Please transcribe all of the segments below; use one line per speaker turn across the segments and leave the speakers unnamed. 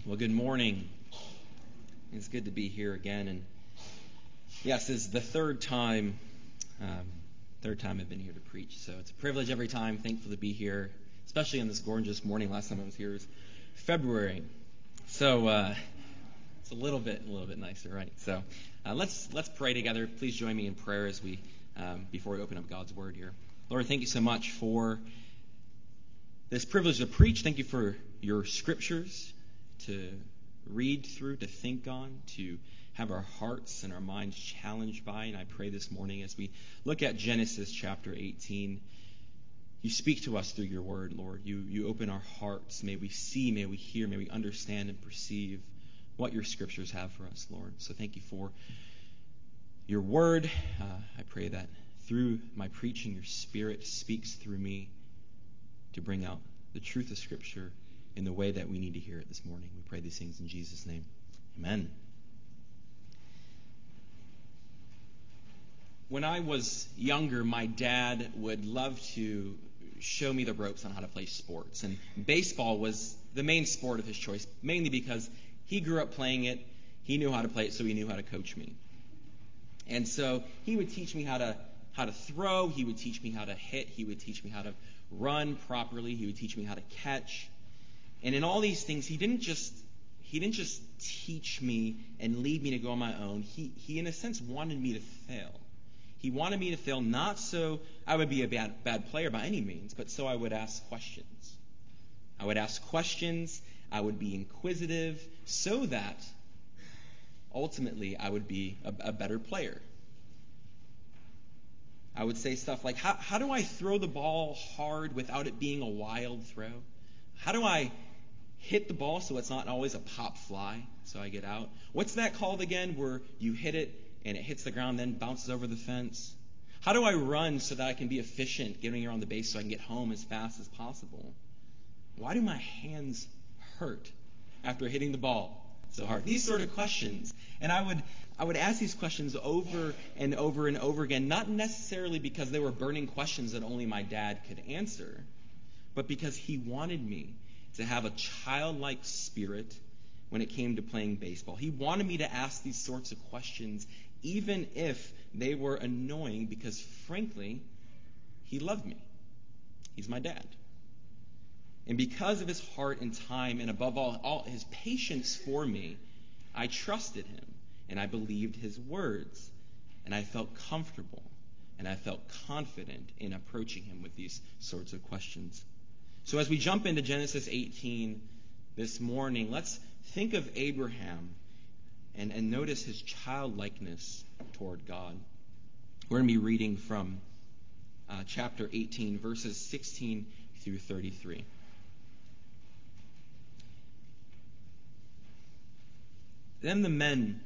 Well, good morning. It's good to be here again. And yes, this is the third time I've been here to preach. So it's a privilege every time. Thankful to be here, especially on this gorgeous morning. Last time I was here was February. So it's a little bit nicer, right? So let's pray together. Please join me in prayer as we before we open up God's Word here. Lord, thank you so much for this privilege to preach. Thank you for your scriptures to read through, to think on, to have our hearts and our minds challenged by. And I pray this morning as we look at Genesis chapter 18, you speak to us through your word, Lord. You open our hearts. May we see, may we hear, may we understand and perceive what your scriptures have for us, Lord. So thank you for your word. I pray that through my preaching, your Spirit speaks through me to bring out the truth of Scripture in the way that we need to hear it this morning. We pray these things in Jesus' name. Amen. When I was younger, my dad would love to show me the ropes on how to play sports. And baseball was the main sport of his choice, mainly because he grew up playing it. He knew how to play it, so he knew how to coach me. And so he would teach me how to throw. He would teach me how to hit. He would teach me how to run properly. He would teach me how to catch. And in all these things, he didn't just teach me and lead me to go on my own. He in a sense wanted me to fail. He wanted me to fail not so I would be a bad player by any means, but so I would ask questions. I would ask questions. I would be inquisitive so that ultimately I would be a better player. I would say stuff like, how do I throw the ball hard without it being a wild throw? How do I hit the ball so it's not always a pop fly so I get out? What's that called again where you hit it and it hits the ground then bounces over the fence? How do I run so that I can be efficient getting around the base so I can get home as fast as possible? Why do my hands hurt after hitting the ball so hard? These sort of questions. And I would ask these questions over and over and over again, not necessarily because they were burning questions that only my dad could answer, but because he wanted me to have a childlike spirit when it came to playing baseball. He wanted me to ask these sorts of questions, even if they were annoying, because frankly, he loved me. He's my dad. And because of his heart and time, and above all his patience for me, I trusted him, and I believed his words, and I felt comfortable, and I felt confident in approaching him with these sorts of questions. So as we jump into Genesis 18 this morning, let's think of Abraham and notice his childlikeness toward God. We're going to be reading from chapter 18, verses 16 through 33. Then the men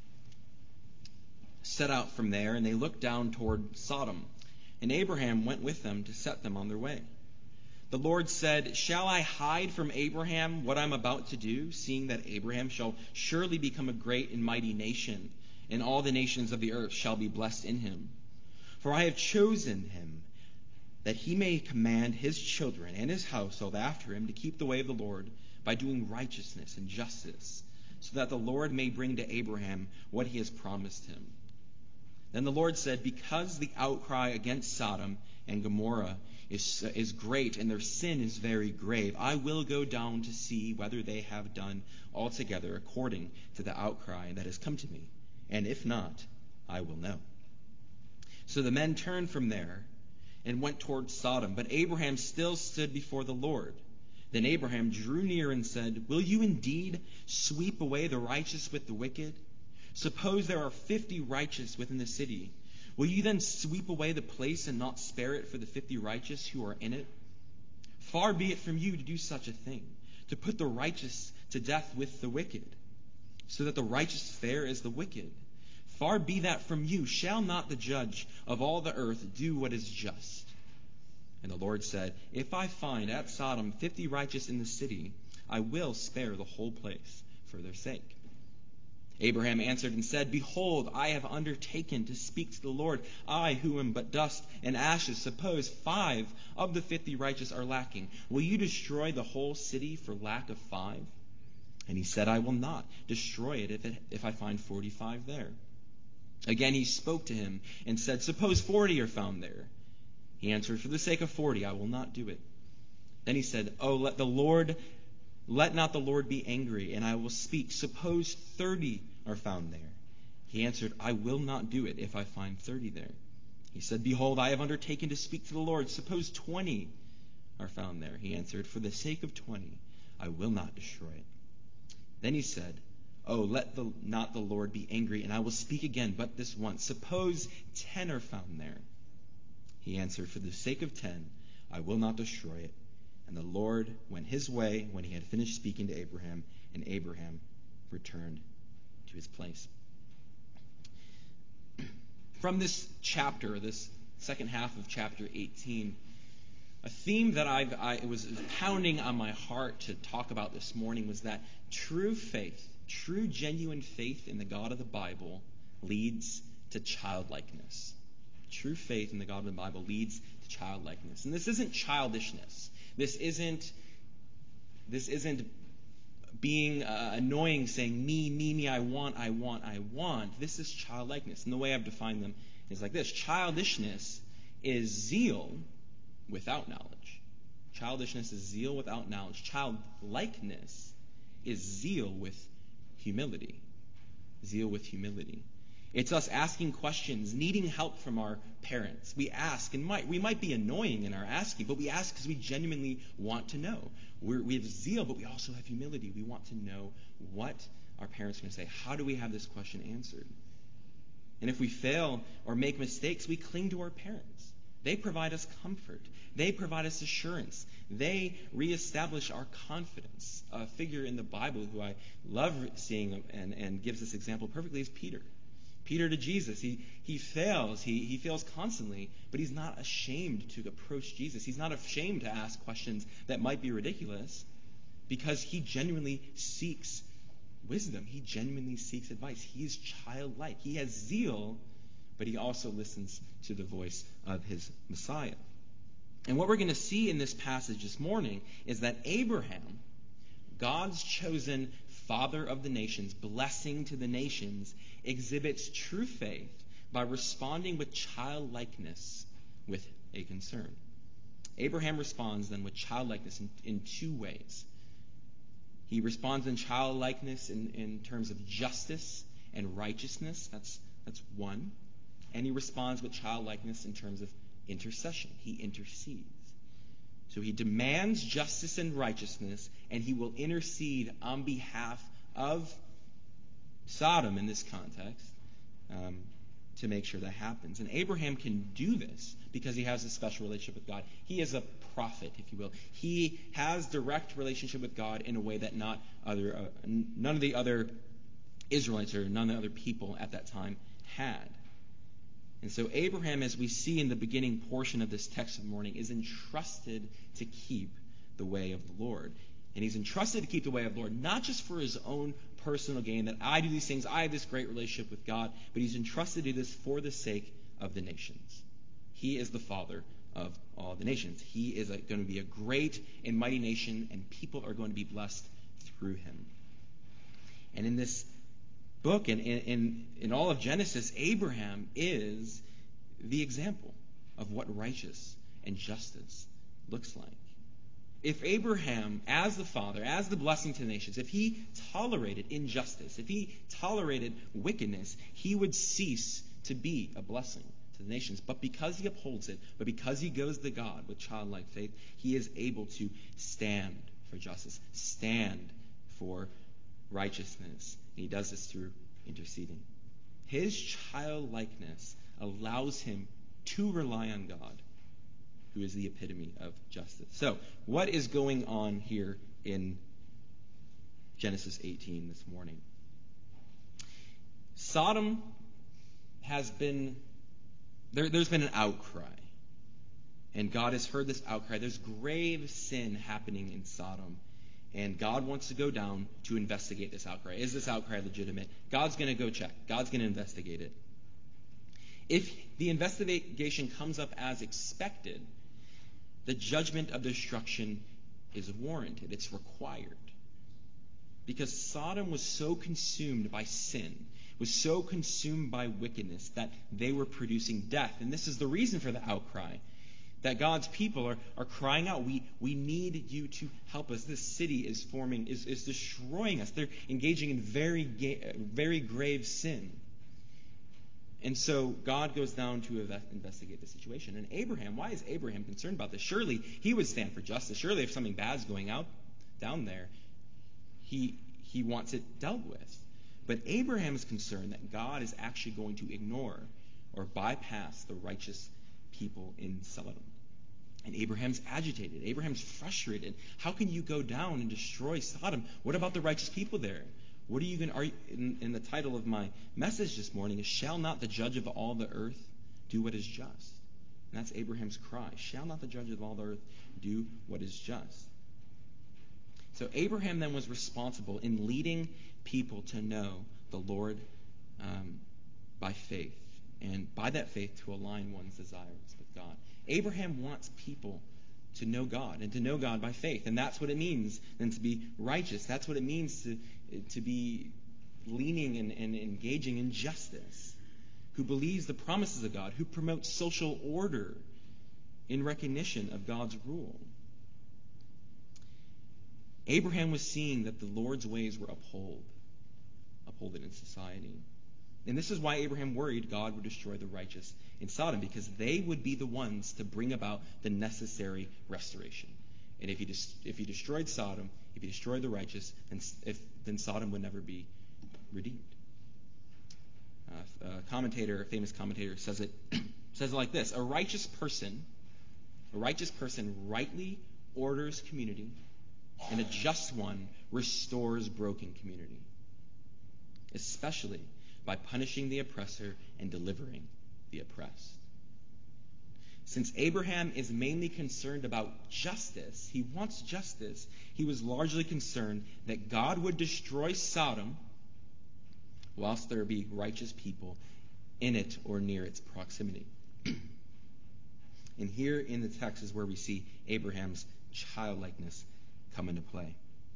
set out from there, and they looked down toward Sodom. And Abraham went with them to set them on their way. The Lord said, "Shall I hide from Abraham what I'm about to do, seeing that Abraham shall surely become a great and mighty nation, and all the nations of the earth shall be blessed in him? For I have chosen him, that he may command his children and his household after him to keep the way of the Lord by doing righteousness and justice, so that the Lord may bring to Abraham what he has promised him." Then the Lord said, "Because the outcry against Sodom and Gomorrah is great, and their sin is very grave, I will go down to see whether they have done altogether according to the outcry that has come to me. And if not, I will know." So the men turned from there and went toward Sodom, but Abraham still stood before the Lord. Then Abraham drew near and said, "Will you indeed sweep away the righteous with the wicked? Suppose there are 50 righteous within the city. Will you then sweep away the place and not spare it for the 50 righteous who are in it? Far be it from you to do such a thing, to put the righteous to death with the wicked, so that the righteous fare as the wicked. Far be that from you. Shall not the judge of all the earth do what is just?" And the Lord said, "If I find at Sodom 50 righteous in the city, I will spare the whole place for their sake." Abraham answered and said, "Behold, I have undertaken to speak to the Lord, I who am but dust and ashes. Suppose 5 of the 50 righteous are lacking. Will you destroy the whole city for lack of 5? And he said, I will not destroy it if I find 45 there. Again he spoke to him and said, suppose 40 are found there. He answered, for the sake of 40, I will not do it. Then he said, let not the Lord be angry, and I will speak. Suppose 30 are found there. He answered, I will not do it if I find 30 there. He said, behold, I have undertaken to speak to the Lord. Suppose 20 are found there. He answered, for the sake of 20, I will not destroy it. Then he said, let not the Lord be angry, and I will speak again, but this once. Suppose 10 are found there. He answered, for the sake of 10, I will not destroy it. And the Lord went his way when he had finished speaking to Abraham, and Abraham returned to his place. From this chapter, this second half of chapter 18, a theme that it was pounding on my heart to talk about this morning was that true faith, true genuine faith in the God of the Bible leads to childlikeness. True faith in the God of the Bible leads to childlikeness. And this isn't childishness. This isn't being annoying, saying, me, I want. This is childlikeness. And the way I've defined them is like this. Childishness is zeal without knowledge. Childishness is zeal without knowledge. Childlikeness is zeal with humility. Zeal with humility. It's us asking questions, needing help from our parents. We ask, and we might be annoying in our asking, but we ask because we genuinely want to know. We have zeal, but we also have humility. We want to know what our parents are going to say. How do we have this question answered? And if we fail or make mistakes, we cling to our parents. They provide us comfort. They provide us assurance. They reestablish our confidence. A figure in the Bible who I love seeing and gives this example perfectly is Peter. Peter to Jesus. He fails. He fails constantly, but he's not ashamed to approach Jesus. He's not ashamed to ask questions that might be ridiculous because he genuinely seeks wisdom. He genuinely seeks advice. He is childlike. He has zeal, but he also listens to the voice of his Messiah. And what we're going to see in this passage this morning is that Abraham, God's chosen father of the nations, blessing to the nations, exhibits true faith by responding with childlikeness with a concern. Abraham responds then with childlikeness in two ways. He responds in childlikeness in terms of justice and righteousness. That's one. And he responds with childlikeness in terms of intercession. He intercedes. So he demands justice and righteousness, and he will intercede on behalf of Sodom in this context to make sure that happens. And Abraham can do this because he has a special relationship with God. He is a prophet, if you will. He has direct relationship with God in a way that none of the other Israelites or none of the other people at that time had. And so Abraham, as we see in the beginning portion of this text of the morning, is entrusted to keep the way of the Lord. And he's entrusted to keep the way of the Lord, not just for his own personal gain, that I do these things, I have this great relationship with God, but he's entrusted to do this for the sake of the nations. He is the father of all the nations. He is going to be a great and mighty nation, and people are going to be blessed through him. And in this book, and in all of Genesis, Abraham is the example of what righteous and justice looks like. If Abraham, as the father, as the blessing to the nations, if he tolerated injustice, if he tolerated wickedness, he would cease to be a blessing to the nations. But because he upholds it, but because he goes to God with childlike faith, he is able to stand for justice, stand for righteousness. And he does this through interceding. His childlikeness allows him to rely on God, who is the epitome of justice. So, what is going on here in Genesis 18 this morning? Sodom has been, there's been an outcry. And God has heard this outcry. There's grave sin happening in Sodom. And God wants to go down to investigate this outcry. Is this outcry legitimate? God's going to go check. God's going to investigate it. If the investigation comes up as expected, the judgment of destruction is warranted. It's required. because Sodom was so consumed by sin, was so consumed by wickedness that they were producing death. And this is the reason for the outcry, that God's people are crying out, we need you to help us. This city is destroying us. They're engaging in very grave sin. And so God goes down to investigate the situation. And Abraham, why is Abraham concerned about this? Surely he would stand for justice. Surely if something bad's going down there, he wants it dealt with. But Abraham is concerned that God is actually going to ignore or bypass the righteous people in Sodom. And Abraham's agitated. Abraham's frustrated. How can you go down and destroy Sodom? What about the righteous people there? What are you going to, in the title of my message this morning is, shall not the judge of all the earth do what is just? And that's Abraham's cry. Shall not the judge of all the earth do what is just? So Abraham then was responsible in leading people to know the Lord by faith, and by that faith to align one's desires with God. Abraham wants people to know God, and to know God by faith. And that's what it means then to be righteous. That's what it means to be leaning and engaging in justice, who believes the promises of God, who promotes social order in recognition of God's rule. Abraham was seeing that the Lord's ways were upholded in society. And this is why Abraham worried God would destroy the righteous in Sodom, because they would be the ones to bring about the necessary restoration. And if he destroyed Sodom, if he destroyed the righteous, then Sodom would never be redeemed. A famous commentator says it like this: a righteous person rightly orders community, and a just one restores broken community, especially by punishing the oppressor and delivering the oppressed. Since Abraham is mainly concerned about justice, he wants justice, he was largely concerned that God would destroy Sodom whilst there be righteous people in it or near its proximity. And here in the text is where we see Abraham's childlikeness come into play.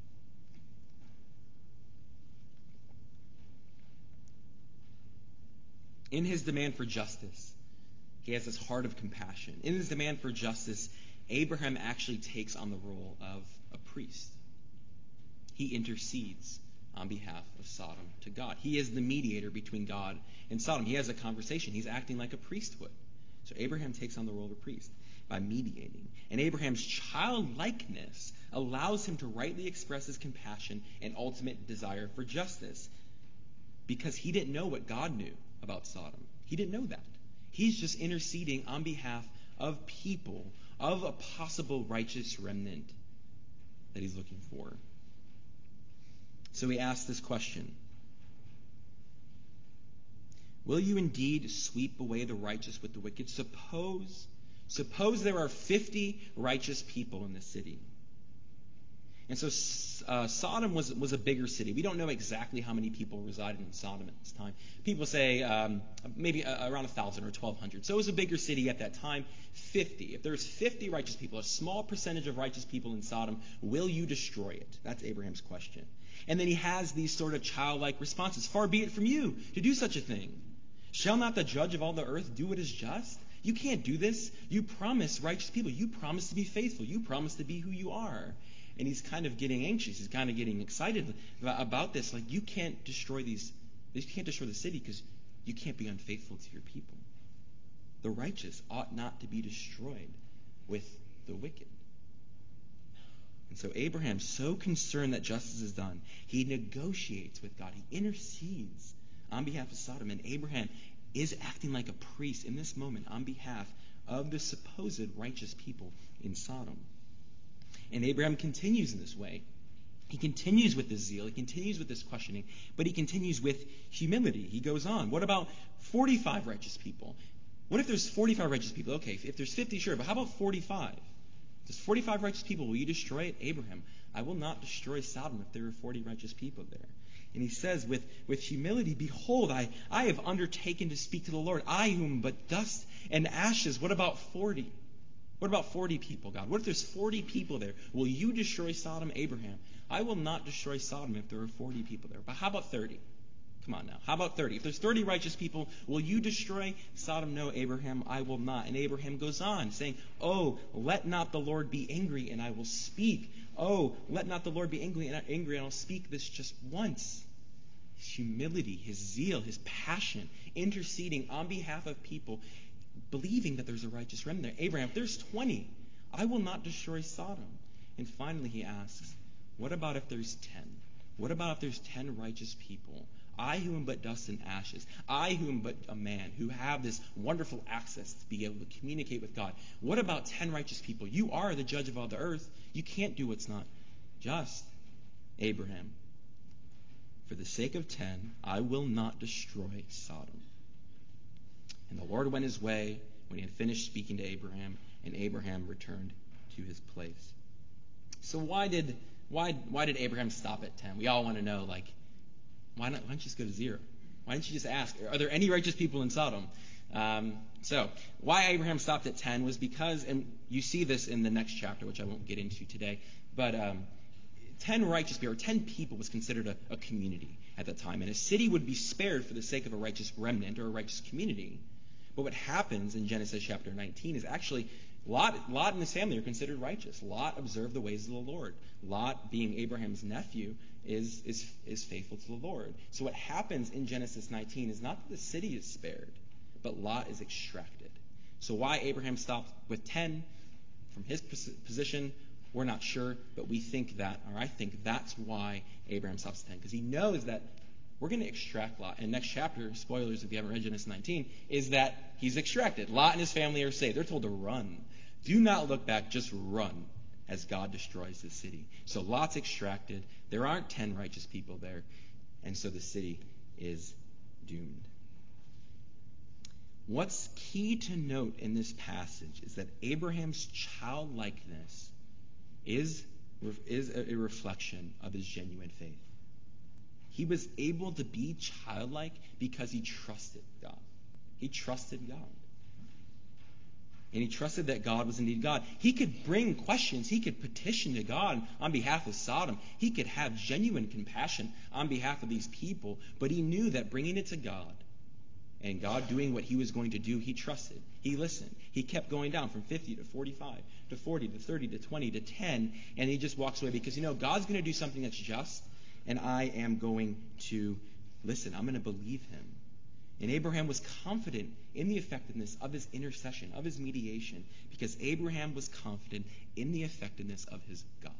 In his demand for justice, he has this heart of compassion. In his demand for justice, Abraham actually takes on the role of a priest. He intercedes on behalf of Sodom to God. He is the mediator between God and Sodom. He has a conversation. He's acting like a priest would. So Abraham takes on the role of a priest by mediating. And Abraham's childlikeness allows him to rightly express his compassion and ultimate desire for justice, because he didn't know what God knew about Sodom. He didn't know that. He's just interceding on behalf of people, of a possible righteous remnant that he's looking for. So he asks this question: will you indeed sweep away the righteous with the wicked? Suppose there are 50 righteous people in the city. And so Sodom was a bigger city. We don't know exactly how many people resided in Sodom at this time. People say maybe around 1,000 or 1,200. So it was a bigger city at that time. 50. If there's 50 righteous people, a small percentage of righteous people in Sodom, will you destroy it? That's Abraham's question. And then he has these sort of childlike responses. Far be it from you to do such a thing. Shall not the judge of all the earth do what is just? You can't do this. You promise righteous people. You promise to be faithful. You promise to be who you are. And he's kind of getting anxious. He's kind of getting excited about this. Like, you can't destroy the city because you can't be unfaithful to your people. The righteous ought not to be destroyed with the wicked. And so Abraham's so concerned that justice is done, he negotiates with God. He intercedes on behalf of Sodom. And Abraham is acting like a priest in this moment on behalf of the supposed righteous people in Sodom. And Abraham continues in this way. He continues with this zeal. He continues with this questioning. But he continues with humility. He goes on. What about 45 righteous people? What if there's 45 righteous people? Okay, if there's 50, sure. But how about 45? There's 45 righteous people. Will you destroy it? Abraham, I will not destroy Sodom if there are 40 righteous people there. And he says with humility, behold, I have undertaken to speak to the Lord. I whom but dust and ashes. What about 40? What about 40 people, God? What if there's 40 people there? Will you destroy Sodom, Abraham? I will not destroy Sodom if there are 40 people there. But how about 30? Come on now. How about 30? If there's 30 righteous people, will you destroy Sodom? No, Abraham, I will not. And Abraham goes on saying, oh, let not the Lord be angry, and I will speak. Oh, let not the Lord be angry, and I'll speak this just once. His humility, his zeal, his passion, interceding on behalf of people, believing that there's a righteous remnant there. Abraham, if there's 20, I will not destroy Sodom. And finally he asks, what about if there's 10? What about if there's 10 righteous people? I who am but dust and ashes, I who am but a man, who have this wonderful access to be able to communicate with God. What about 10 righteous people? You are the judge of all the earth. You can't do what's not just. Abraham, for the sake of 10, I will not destroy Sodom. And the Lord went his way when he had finished speaking to Abraham, and Abraham returned to his place. So why did Abraham stop at 10? We all want to know, why don't you just go to 0? Why didn't you just ask, are there any righteous people in Sodom? So why Abraham stopped at 10 was because, and you see this in the next chapter, which I won't get into today, but 10 righteous people, or 10 people was considered a community at that time. And a city would be spared for the sake of a righteous remnant or a righteous community. But what happens in Genesis chapter 19 is actually Lot and his family are considered righteous. Lot observed the ways of the Lord. Lot, being Abraham's nephew, is faithful to the Lord. So what happens in Genesis 19 is not that the city is spared, but Lot is extracted. So why Abraham stopped with 10 from his position, we're not sure, but we think that, or I think that's why Abraham stops at 10, because he knows that we're going to extract Lot. And next chapter, spoilers if you haven't read Genesis 19, is that he's extracted. Lot and his family are saved. They're told to run. Do not look back, just run as God destroys the city. So Lot's extracted. There aren't 10 righteous people there. And so the city is doomed. What's key to note in this passage is that Abraham's childlikeness is a reflection of his genuine faith. He was able to be childlike because he trusted God. He trusted God. And he trusted that God was indeed God. He could bring questions. He could petition to God on behalf of Sodom. He could have genuine compassion on behalf of these people. But he knew that bringing it to God and God doing what he was going to do, he trusted. He listened. He kept going down from 50 to 45 to 40 to 30 to 20 to 10. And he just walks away because, God's going to do something that's just. And I am going to listen. I'm going to believe him. And Abraham was confident in the effectiveness of his intercession, of his mediation, because Abraham was confident in the effectiveness of his God.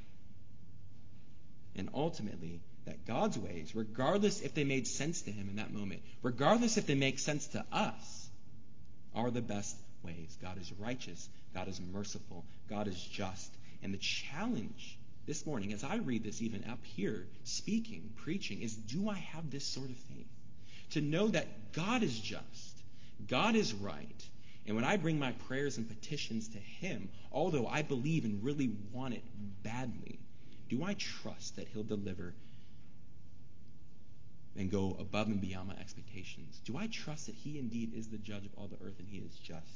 And ultimately, that God's ways, regardless if they made sense to him in that moment, regardless if they make sense to us, are the best ways. God is righteous. God is merciful. God is just. And the challenge this morning, as I read this even up here, speaking, preaching, is do I have this sort of faith? To know that God is just, God is right, and when I bring my prayers and petitions to him, although I believe and really want it badly, do I trust that he'll deliver and go above and beyond my expectations? Do I trust that he indeed is the judge of all the earth and he is just?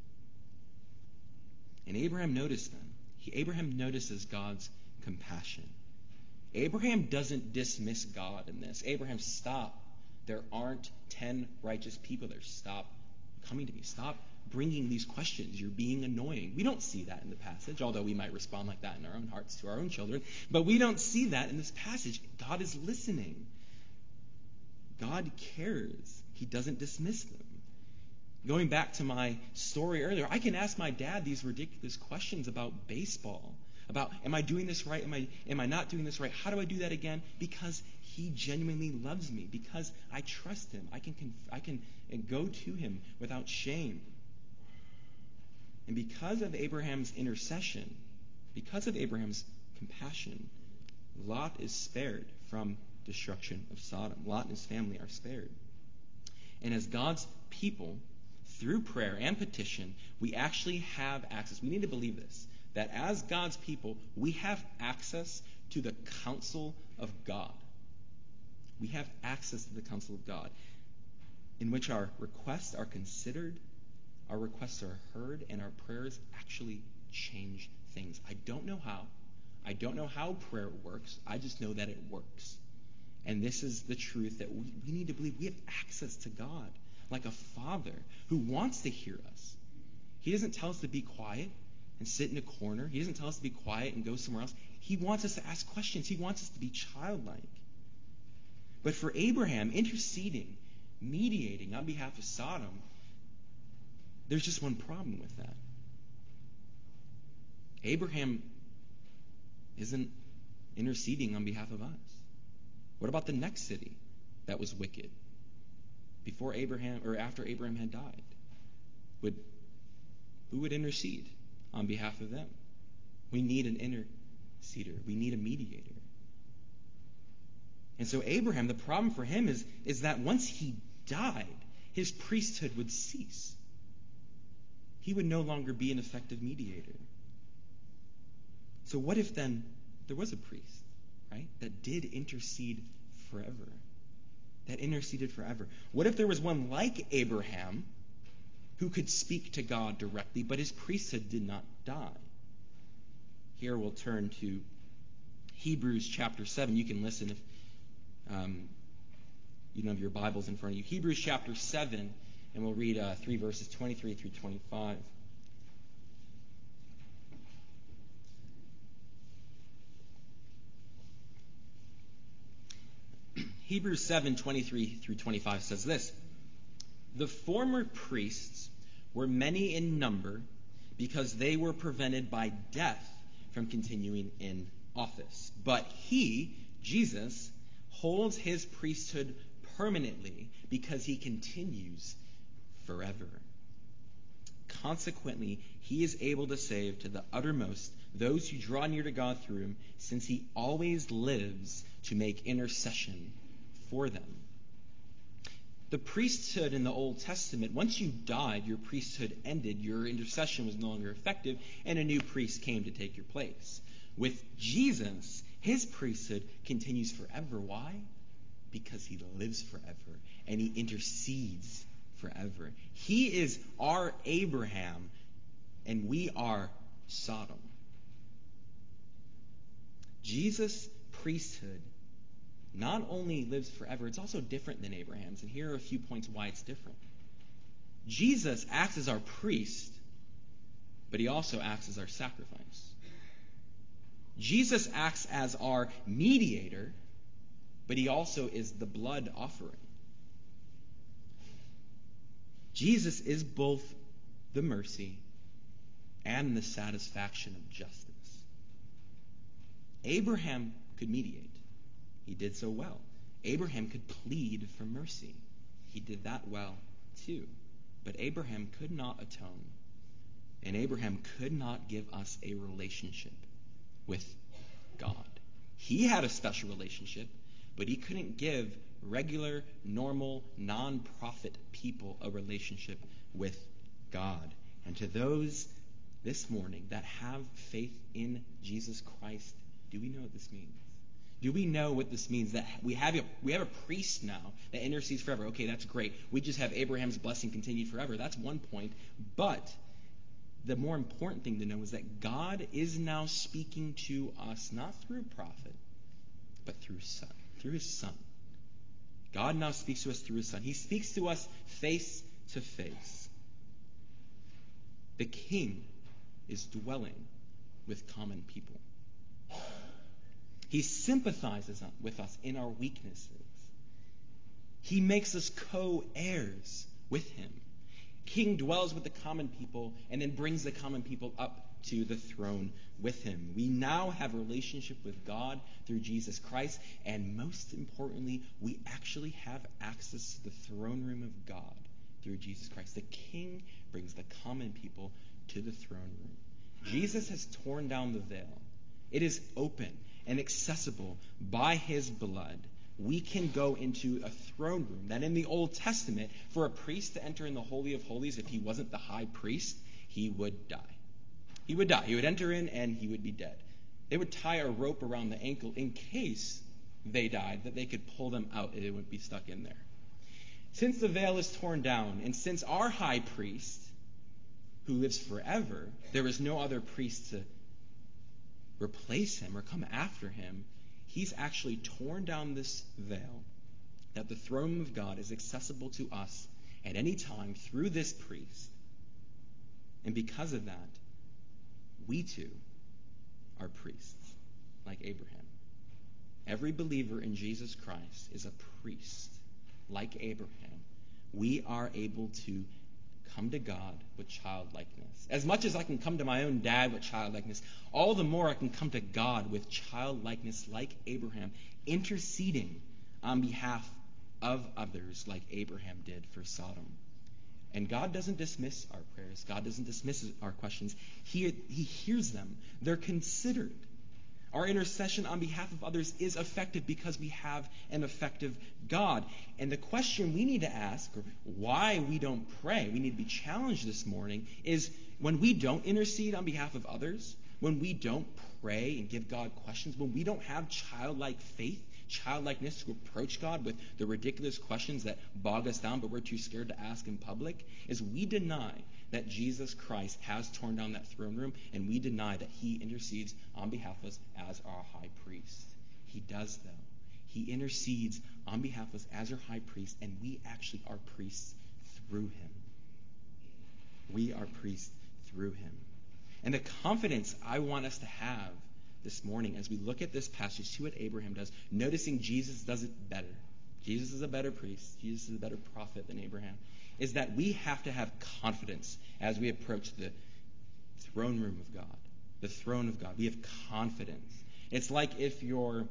And Abraham noticed them. Abraham notices God's compassion. Abraham doesn't dismiss God in this. Abraham, stop. There aren't 10 righteous people there. Stop coming to me. Stop bringing these questions. You're being annoying. We don't see that in the passage, although we might respond like that in our own hearts to our own children. But we don't see that in this passage. God is listening. God cares. He doesn't dismiss them. Going back to my story earlier, I can ask my dad these ridiculous questions about baseball. About, am I doing this right? Am I not doing this right? How do I do that again? Because he genuinely loves me. Because I trust him. I can go to him without shame. And because of Abraham's intercession, because of Abraham's compassion, Lot is spared from destruction of Sodom. Lot and his family are spared. And as God's people, through prayer and petition, we actually have access. We need to believe this, that as God's people, we have access to the counsel of God. We have access to the counsel of God, in which our requests are considered, our requests are heard, and our prayers actually change things. I don't know how. I don't know how prayer works. I just know that it works. And this is the truth that we need to believe. We have access to God like a father who wants to hear us. He doesn't tell us to be quiet and sit in a corner. He doesn't tell us to be quiet and go somewhere else. He wants us to ask questions. He wants us to be childlike. But for Abraham, interceding, mediating on behalf of Sodom, there's just one problem with that. Abraham isn't interceding on behalf of us. What about the next city that was wicked before Abraham or after Abraham had died? Who would intercede on behalf of them? We need an interceder. We need a mediator. And so Abraham, the problem for him is that once he died, his priesthood would cease. He would no longer be an effective mediator. So what if then there was a priest, right, that did intercede forever? That interceded forever. What if there was one like Abraham who could speak to God directly, but his priesthood did not die? Here we'll turn to Hebrews chapter 7. You can listen if you don't have your Bibles in front of you. Hebrews chapter 7, and we'll read 3 verses 23 through 25. Hebrews 7, 23 through 25 says this: "The former priests were many in number because they were prevented by death from continuing in office. But he, Jesus, holds his priesthood permanently because he continues forever. Consequently, he is able to save to the uttermost those who draw near to God through him, since he always lives to make intercession for them." The priesthood in the Old Testament, once you died, your priesthood ended, your intercession was no longer effective, and a new priest came to take your place. With Jesus, his priesthood continues forever. Why? Because he lives forever, and he intercedes forever. He is our Abraham, and we are Sodom. Jesus' priesthood not only lives forever, it's also different than Abraham's. And here are a few points why it's different. Jesus acts as our priest, but he also acts as our sacrifice. Jesus acts as our mediator, but he also is the blood offering. Jesus is both the mercy and the satisfaction of justice. Abraham could mediate. He did so well. Abraham could plead for mercy. He did that well too. But Abraham could not atone. And Abraham could not give us a relationship with God. He had a special relationship, but he couldn't give regular, normal, non-profit people a relationship with God. And to those this morning that have faith in Jesus Christ, do we know what this means? Do we know what this means? That we have a priest now that intercedes forever. Okay, that's great. We just have Abraham's blessing continued forever. That's one point. But the more important thing to know is that God is now speaking to us, not through a prophet, but through his Son. God now speaks to us through his Son. He speaks to us face to face. The King is dwelling with common people. He sympathizes with us in our weaknesses. He makes us co-heirs with him. King dwells with the common people and then brings the common people up to the throne with him. We now have a relationship with God through Jesus Christ, and most importantly, we actually have access to the throne room of God through Jesus Christ. The King brings the common people to the throne room. Jesus has torn down the veil. It is open and accessible by his blood. We can go into a throne room that in the Old Testament, for a priest to enter in the Holy of Holies, if he wasn't the high priest, he would die. He would die. He would enter in and he would be dead. They would tie a rope around the ankle in case they died, that they could pull them out and it wouldn't be stuck in there. Since the veil is torn down, and since our high priest, who lives forever, there is no other priest to replace him or come after him, he's actually torn down this veil that the throne of God is accessible to us at any time through this priest. And because of that, we too are priests, like Abraham. Every believer in Jesus Christ is a priest, like Abraham. We are able to come to God with childlikeness. As much as I can come to my own dad with childlikeness, all the more I can come to God with childlikeness, like Abraham, interceding on behalf of others, like Abraham did for Sodom. And God doesn't dismiss our prayers. God doesn't dismiss our questions. He hears them. They're considered. Our intercession on behalf of others is effective because we have an effective God. And the question we need to ask, or why we don't pray, we need to be challenged this morning, is when we don't intercede on behalf of others, when we don't pray and give God questions, when we don't have childlike faith, childlikeness to approach God with the ridiculous questions that bog us down but we're too scared to ask in public, is we deny that Jesus Christ has torn down that throne room, and we deny that he intercedes on behalf of us as our high priest. He does, though. He intercedes on behalf of us as our high priest, and we actually are priests through him. We are priests through him. And the confidence I want us to have this morning as we look at this passage, see what Abraham does, noticing Jesus does it better. Jesus is a better priest. Jesus is a better prophet than Abraham. Is that we have to have confidence as we approach the throne room of God, the throne of God. We have confidence. It's like if your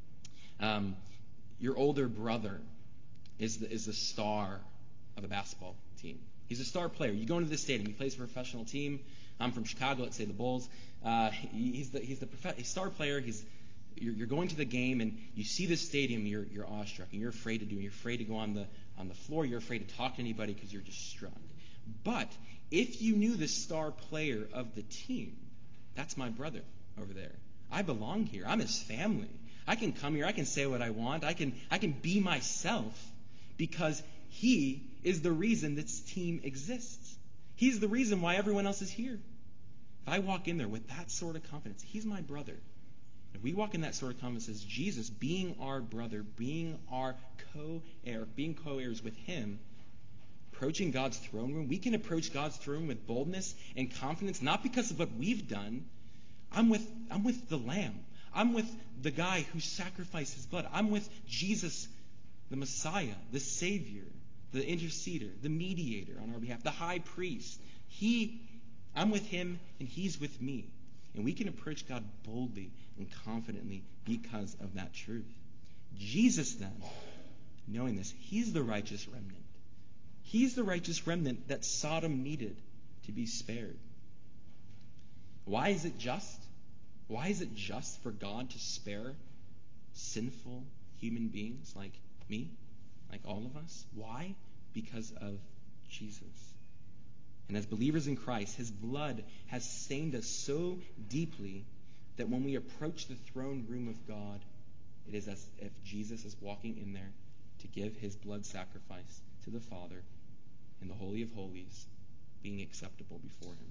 older brother is the star of a basketball team. He's a star player. You go into the stadium. He plays for a professional team. I'm from Chicago. Let's say the Bulls. He's the star player. You're going to the game and you see the stadium. You're awestruck and you're afraid to do it. You're afraid to go on the floor. You're afraid to talk to anybody because you're just struck. But if you knew the star player of the team, that's my brother over there. I belong here. I'm his family. I can come here. I can say what I want. I can be myself because he is the reason this team exists. He's the reason why everyone else is here. If I walk in there with that sort of confidence, he's my brother. If we walk in that sort of confidence as Jesus, being our brother, being our co-heir, being co-heirs with him, approaching God's throne room, we can approach God's throne room with boldness and confidence, not because of what we've done. I'm with the Lamb. I'm with the guy who sacrificed his blood. I'm with Jesus, the Messiah, the Savior, the interceder, the mediator on our behalf, the high priest. I'm with him and he's with me. And we can approach God boldly and confidently because of that truth. Jesus then, knowing this, he's the righteous remnant. He's the righteous remnant that Sodom needed to be spared. Why is it just? Why is it just for God to spare sinful human beings like me, like all of us? Why? Because of Jesus. And as believers in Christ, his blood has stained us so deeply that when we approach the throne room of God, it is as if Jesus is walking in there to give his blood sacrifice to the Father in the Holy of Holies, being acceptable before him.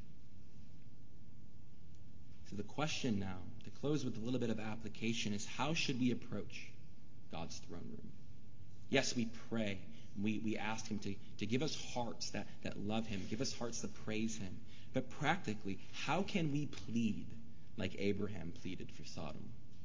So the question now, to close with a little bit of application, is how should we approach God's throne room? Yes, we pray. We ask him to give us hearts that love him, give us hearts that praise him. But practically, how can we plead like Abraham pleaded for Sodom?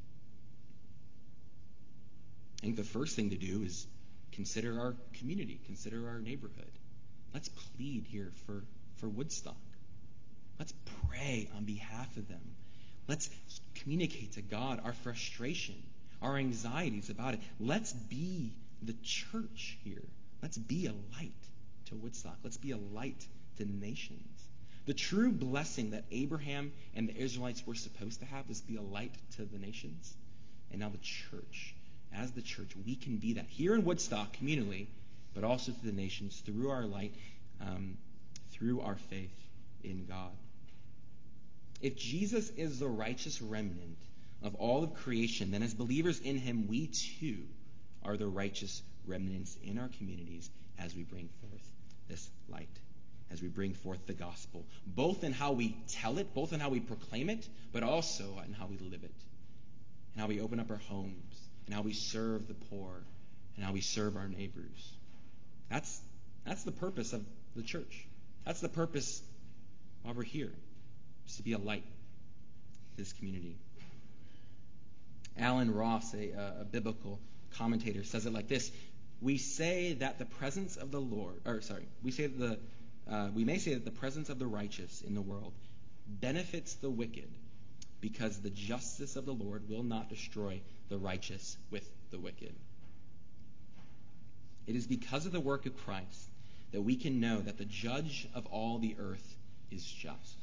I think the first thing to do is consider our community, consider our neighborhood. Let's plead here for Woodstock. Let's pray on behalf of them. Let's communicate to God our frustration, our anxieties about it. Let's be the church here. Let's be a light to Woodstock. Let's be a light to the nations. The true blessing that Abraham and the Israelites were supposed to have was be a light to the nations. And now the church, as the church, we can be that here in Woodstock communally, but also to the nations through our light, through our faith in God. If Jesus is the righteous remnant of all of creation, then as believers in him, we too are the righteous remnants in our communities as we bring forth this light. as we bring forth the gospel, both in how we tell it, both in how we proclaim it, but also in how we live it, and how we open up our homes, and how we serve the poor, and how we serve our neighbors. That's the purpose of the church. That's the purpose while we're here, is to be a light to this community. Alan Ross, a biblical commentator, says it like this: we may say that the presence of the righteous in the world benefits the wicked, because the justice of the Lord will not destroy the righteous with the wicked. It is because of the work of Christ that we can know that the judge of all the earth is just.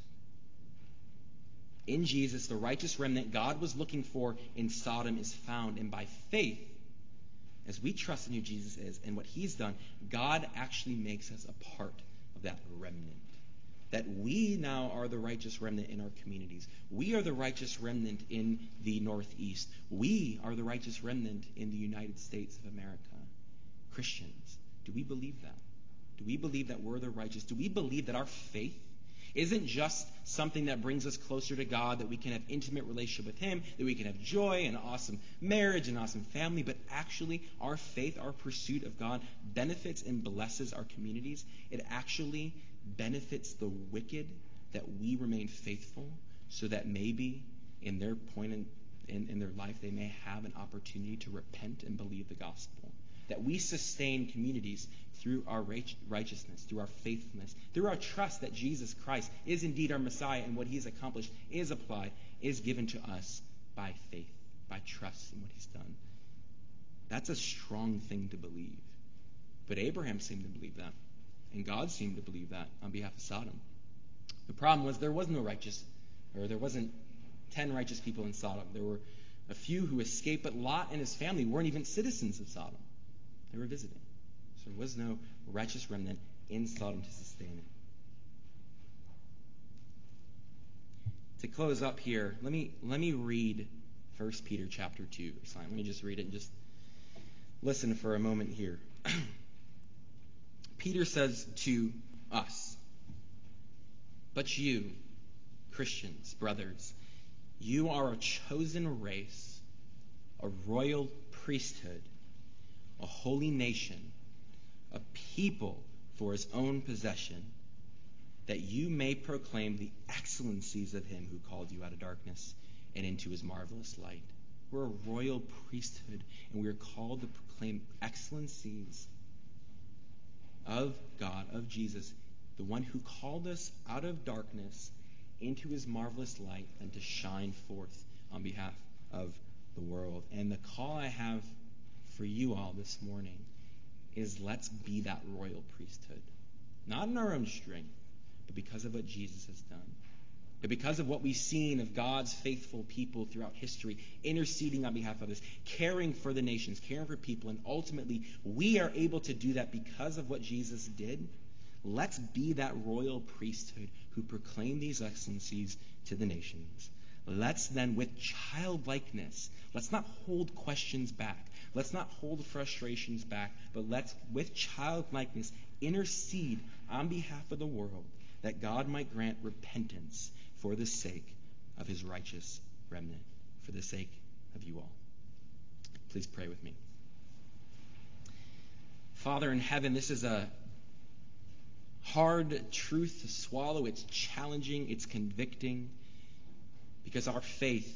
In Jesus, the righteous remnant God was looking for in Sodom is found, and by faith, as we trust in who Jesus is and what he's done, God actually makes us a part of that remnant. That we now are the righteous remnant in our communities. We are the righteous remnant in the Northeast. We are the righteous remnant in the United States of America. Christians, do we believe that? Do we believe that we're the righteous? Do we believe that our faith isn't just something that brings us closer to God, that we can have intimate relationship with him, that we can have joy and awesome marriage and awesome family, but actually our faith, our pursuit of God benefits and blesses our communities? It actually benefits the wicked that we remain faithful, so that maybe in their point in their life they may have an opportunity to repent and believe the gospel. That we sustain communities through our righteousness, through our faithfulness, through our trust that Jesus Christ is indeed our Messiah, and what he's accomplished is applied, is given to us by faith, by trust in what he's done. That's a strong thing to believe. But Abraham seemed to believe that, and God seemed to believe that on behalf of Sodom. The problem was there was no righteous, or there wasn't 10 righteous people in Sodom. There were a few who escaped, but Lot and his family weren't even citizens of Sodom. They were visiting. So there was no righteous remnant in Sodom to sustain it. To close up here, let me read 1 Peter chapter 2. Let me just read it and just listen for a moment here. Peter says to us, "But you, Christians, brothers, you are a chosen race, a royal priesthood, a holy nation, a people for his own possession, that you may proclaim the excellencies of him who called you out of darkness and into his marvelous light." We're a royal priesthood, and we are called to proclaim excellencies of God, of Jesus, the one who called us out of darkness into his marvelous light, and to shine forth on behalf of the world. And the call I have for you all this morning is, let's be that royal priesthood. Not in our own strength, but because of what Jesus has done. But because of what we've seen of God's faithful people throughout history, interceding on behalf of others, caring for the nations, caring for people, and ultimately we are able to do that because of what Jesus did. Let's be that royal priesthood who proclaim these excellencies to the nations. Let's then, with childlikeness, let's not hold questions back. Let's not hold frustrations back, but let's, with childlikeness, intercede on behalf of the world, that God might grant repentance for the sake of his righteous remnant, for the sake of you all. Please pray with me. Father in heaven, this is a hard truth to swallow. It's challenging, it's convicting, because our faith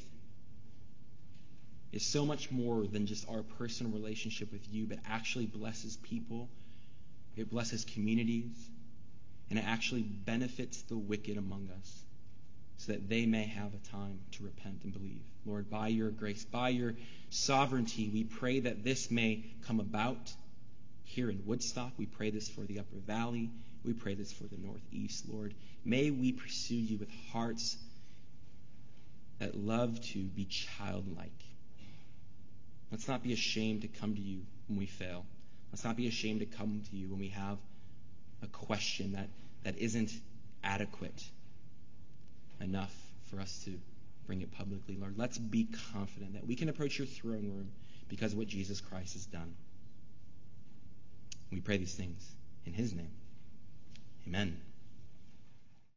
is so much more than just our personal relationship with you, but actually blesses people, it blesses communities, and it actually benefits the wicked among us, so that they may have a time to repent and believe. Lord, by your grace, by your sovereignty, we pray that this may come about here in Woodstock. We pray this for the Upper Valley. We pray this for the Northeast, Lord. May we pursue you with hearts that love to be childlike. Let's not be ashamed to come to you when we fail. Let's not be ashamed to come to you when we have a question that isn't adequate enough for us to bring it publicly, Lord. Let's be confident that we can approach your throne room because of what Jesus Christ has done. We pray these things in his name. Amen.